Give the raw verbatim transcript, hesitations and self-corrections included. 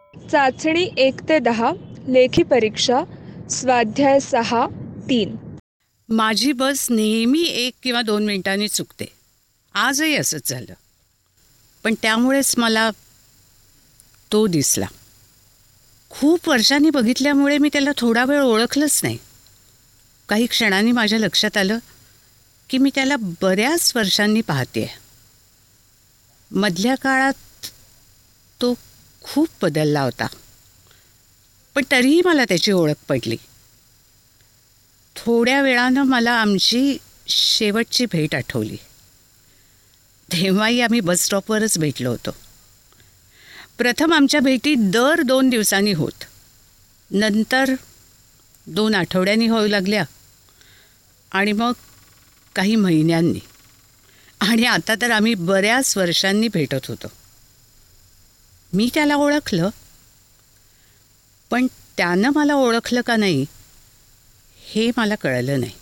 चाचणी एक ते दहा, लेखी परीक्षा, स्वाध्याय सहा तीन. माझी बस नेहमी एक किंवा दोन मिनिटांनी चुकते. आजही असंच झालं. पण त्यामुळेच मला तो दिसला. खूप वर्षांनी बघितल्यामुळे मी त्याला थोडा वेळ ओळखलंच नाही. काही क्षणांनी माझ्या लक्षात आलं की मी त्याला बऱ्याच वर्षांनी पाहतेय. मधल्या काळात तो खूप बदलला होता, पण तरीही मला त्याची ओळख पडली. थोड्या वेळानं मला आमची शेवटची भेट आठवली. तेव्हाही आम्ही बस स्टॉपवरच भेटलो होतो. प्रथम आमच्या भेटी दर दोन दिवसांनी होत, नंतर दोन आठवड्यांनी होऊ लागल्या, आणि मग काही महिन्यांनी, आणि आता तर आम्ही बऱ्याच वर्षांनी भेटत होतो. मी त्याला ओळखलं, पण त्यानं मला ओळखलं का नाही हे मला कळलं नाही.